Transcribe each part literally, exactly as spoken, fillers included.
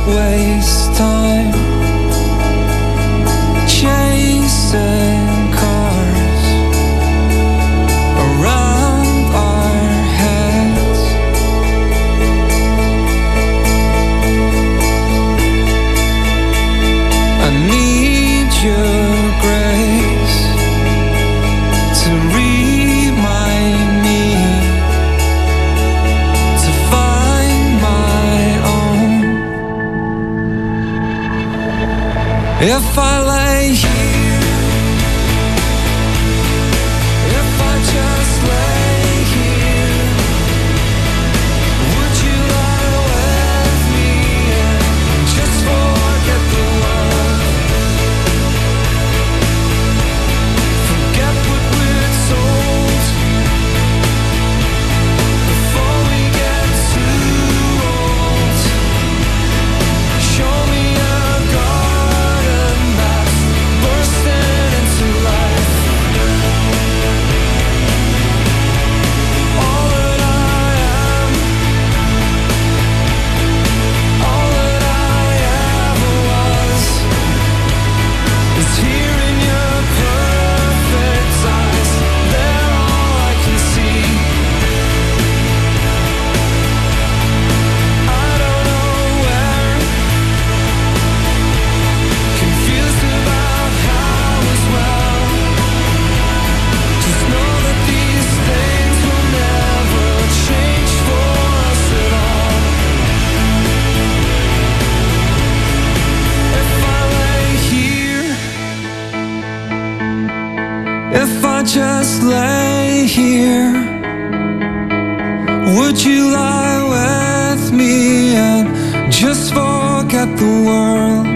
waste time chasing cars around our heads. I need your grace to remind me to find my own. If I lay here, if I just lay here, would you lie with me and just forget the world? Forget what we're told before we get too old. Show me a garden that's bursting into life. All that I am, all that I ever was, is here in your perfect eyes. They're all I can see. I don't know where, confused about how as well. Just know that these things will never change for us at all. If I lay here, if I just lay here, would you lie with me and just forget the world?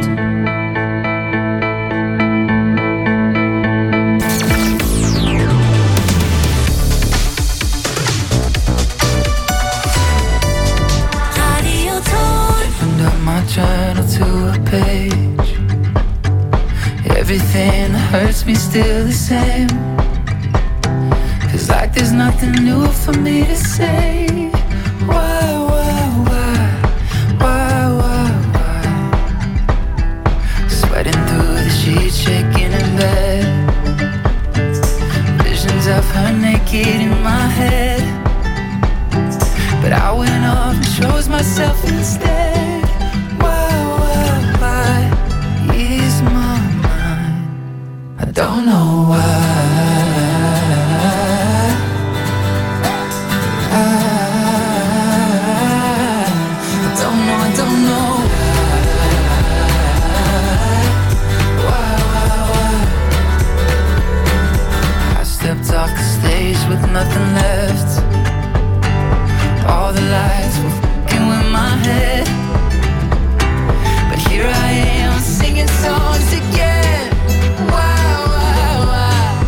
Radio Tour. Opened up my journal to a page. Everything that hurts me still the same. Feels like there's nothing new for me to say. Why, why, why, why, why, why? Sweating through the sheets, shaking in bed. Visions of her naked in my head. But I went off and chose myself instead. Why, why, why is my mind? I don't know why. I, I don't know, I don't know why, why, why, why. I stepped off the stage with nothing left. All the lights were f***ing with my head. But here I am singing songs again. Why, why, why?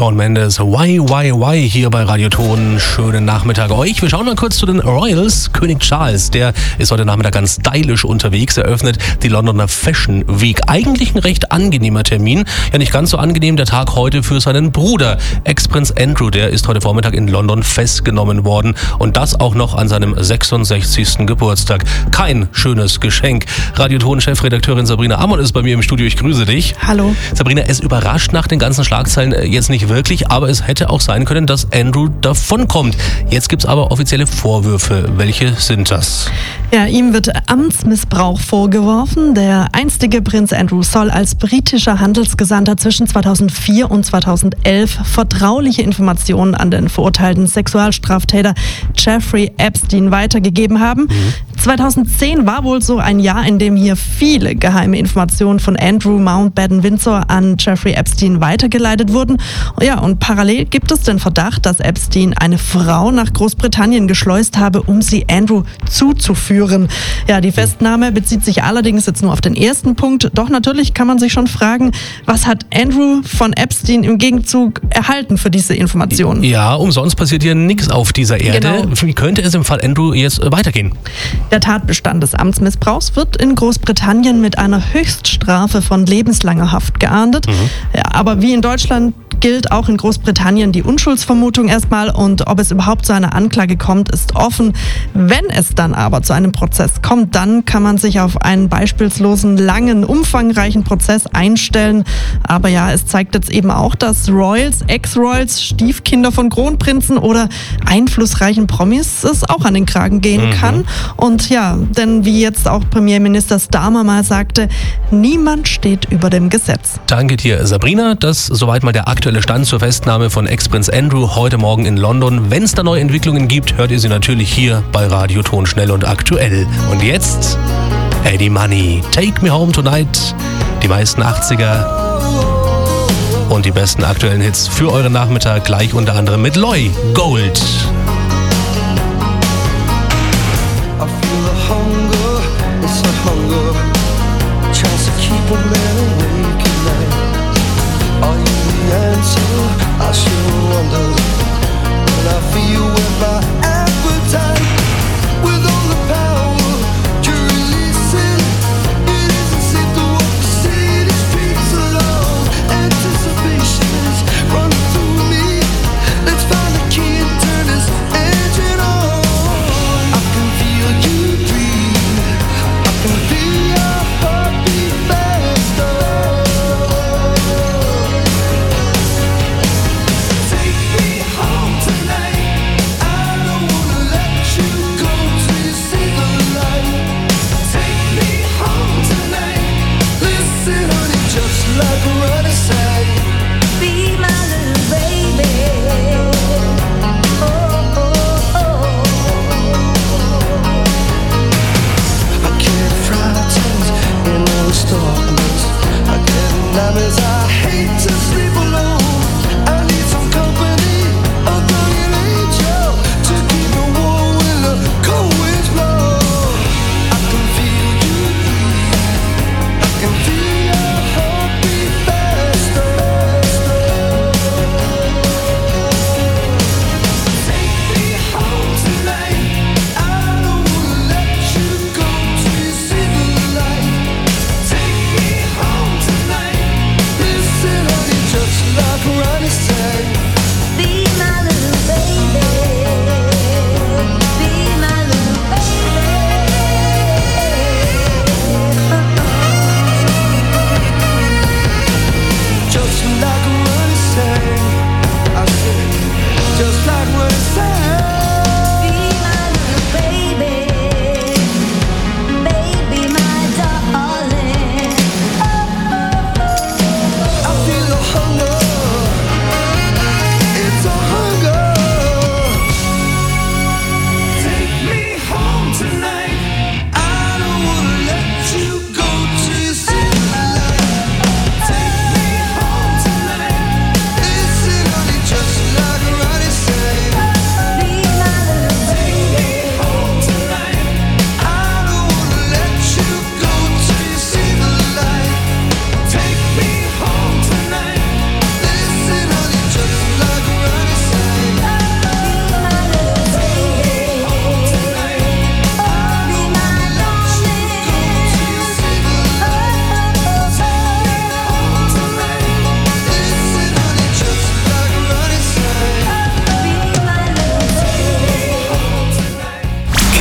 Shawn Mendes, Why, Why, Why hier bei Radioton. Schönen Nachmittag euch. Wir schauen mal kurz zu den Royals. König Charles, der ist heute Nachmittag ganz stylisch unterwegs, eröffnet die Londoner Fashion Week. Eigentlich ein recht angenehmer Termin. Ja, nicht ganz so angenehm der Tag heute für seinen Bruder. Ex-Prinz Andrew, der ist heute Vormittag in London festgenommen worden. Und das auch noch an seinem sechsundsechzigsten Geburtstag. Kein schönes Geschenk. Radioton-Chefredakteurin Sabrina Amon ist bei mir im Studio. Ich grüße dich. Hallo. Sabrina, es überrascht nach den ganzen Schlagzeilen jetzt nicht wirklich, aber es hätte auch sein können, dass Andrew davonkommt. Jetzt gibt es aber offizielle Vorwürfe. Welche sind das? Ja, ihm wird Amtsmissbrauch vorgeworfen. Der einstige Prinz Andrew soll als britischer Handelsgesandter zwischen zweitausendvier und zweitausendelf vertrauliche Informationen an den verurteilten Sexualstraftäter Jeffrey Epstein weitergegeben haben. Mhm. zweitausendzehn war wohl so ein Jahr, in dem hier viele geheime Informationen von Andrew Mountbatten-Windsor an Jeffrey Epstein weitergeleitet wurden. Ja, und parallel gibt es den Verdacht, dass Epstein eine Frau nach Großbritannien geschleust habe, um sie Andrew zuzuführen. Ja, die Festnahme bezieht sich allerdings jetzt nur auf den ersten Punkt. Doch natürlich kann man sich schon fragen, was hat Andrew von Epstein im Gegenzug erhalten für diese Informationen? Ja, umsonst passiert hier nichts auf dieser Erde. Genau. Wie könnte es im Fall Andrew jetzt weitergehen? Der Tatbestand des Amtsmissbrauchs wird in Großbritannien mit einer Höchststrafe von lebenslanger Haft geahndet. Mhm. Ja, aber wie in Deutschland gilt auch in Großbritannien die Unschuldsvermutung erstmal, und ob es überhaupt zu einer Anklage kommt, ist offen. Wenn es dann aber zu einem Prozess kommt, dann kann man sich auf einen beispielslosen, langen, umfangreichen Prozess einstellen. Aber ja, es zeigt jetzt eben auch, dass Royals, Ex-Royals, Stiefkinder von Kronprinzen oder einflussreichen Promis es auch an den Kragen gehen mhm. kann. Und ja, denn wie jetzt auch Premierminister Starmer mal sagte, niemand steht über dem Gesetz. Danke dir, Sabrina. Das soweit mal der aktuelle Stand zur Festnahme von Ex-Prinz Andrew heute Morgen in London. Wenn es da neue Entwicklungen gibt, hört ihr sie natürlich hier bei Radioton schnell und aktuell. Und jetzt Eddie Money, Take Me Home Tonight, die meisten achtziger und die besten aktuellen Hits für euren Nachmittag, gleich unter anderem mit Loy, Gold. I feel the hunger, it's a hunger, tries to keep a man awake at night. Are you the answer? I sure wonder. When I feel with my appetite, with all the power to release it, it isn't safe to walk the city streets alone. Anticipation is running through me. Let's find the key and turn this engine on. I can feel you breathe. I can feel your heartbeat faster.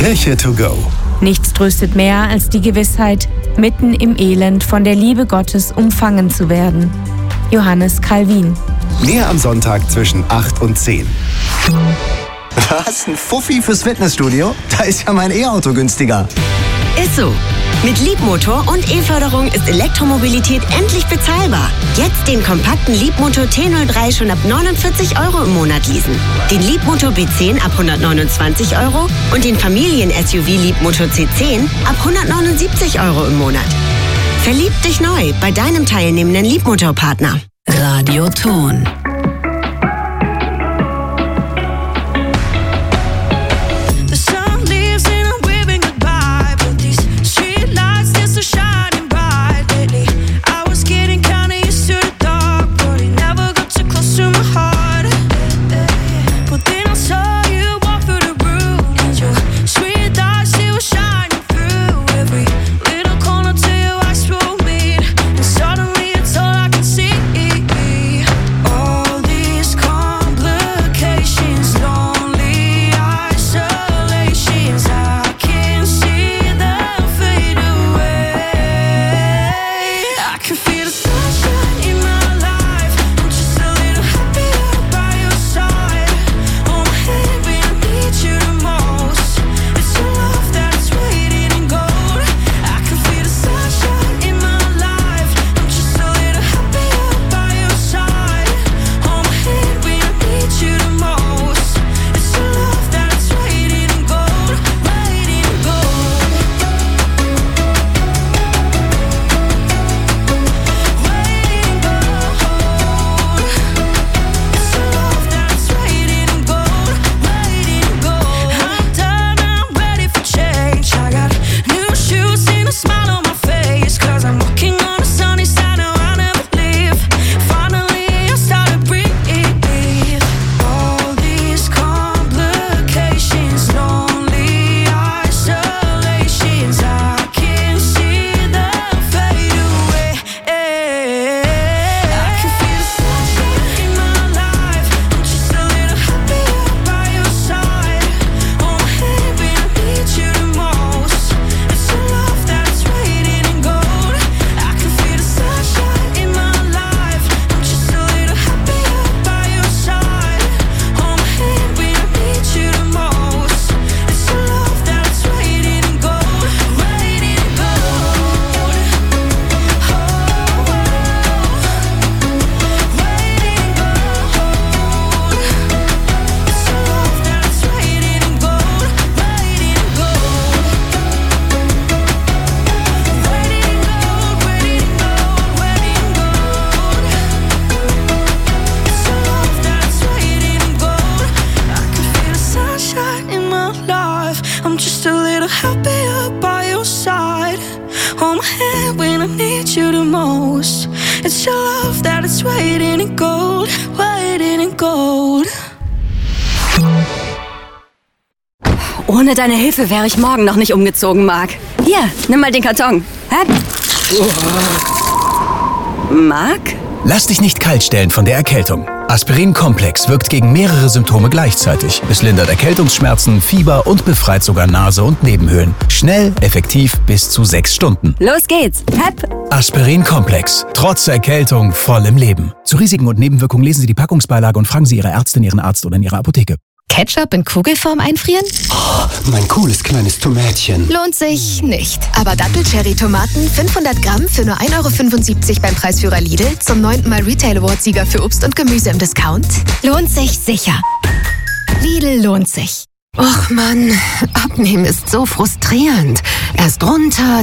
Kirche to go. Nichts tröstet mehr als die Gewissheit, mitten im Elend von der Liebe Gottes umfangen zu werden. Johannes Calvin. Mehr am Sonntag zwischen acht und zehn. Was? Ein Fuffi fürs Fitnessstudio? Da ist ja mein E-Auto günstiger. Ist so. Mit Leapmotor und E-Förderung ist Elektromobilität endlich bezahlbar. Jetzt den kompakten Leapmotor T null drei schon ab neunundvierzig Euro im Monat leasen. Den Leapmotor B zehn ab hundertneunundzwanzig Euro und den Familien-S U V Leapmotor C zehn ab hundertneunundsiebzig Euro im Monat. Verlieb dich neu bei deinem teilnehmenden Leapmotor-Partner. Radioton. It's your love that is waiting in gold, waiting in gold. Ohne deine Hilfe wäre ich morgen noch nicht umgezogen, Marc. Hier, nimm mal den Karton. Hä? Marc? Lass dich nicht kalt stellen von der Erkältung. Aspirin Komplex wirkt gegen mehrere Symptome gleichzeitig. Es lindert Erkältungsschmerzen, Fieber und befreit sogar Nase und Nebenhöhlen. Schnell, effektiv, bis zu sechs Stunden. Los geht's. Hep. Aspirin Komplex. Trotz Erkältung voll im Leben. Zu Risiken und Nebenwirkungen lesen Sie die Packungsbeilage und fragen Sie Ihre Ärztin, Ihren Arzt oder in Ihrer Apotheke. Ketchup in Kugelform einfrieren? Oh, mein cooles kleines Tomätchen. Lohnt sich nicht. Aber Dattel-Cherry-Tomaten fünfhundert Gramm für nur ein Euro fünfundsiebzig beim Preisführer Lidl zum neunten Mal Retail Award-Sieger für Obst und Gemüse im Discount? Lohnt sich sicher. Lidl lohnt sich. Och Mann, Abnehmen ist so frustrierend. Erst runter,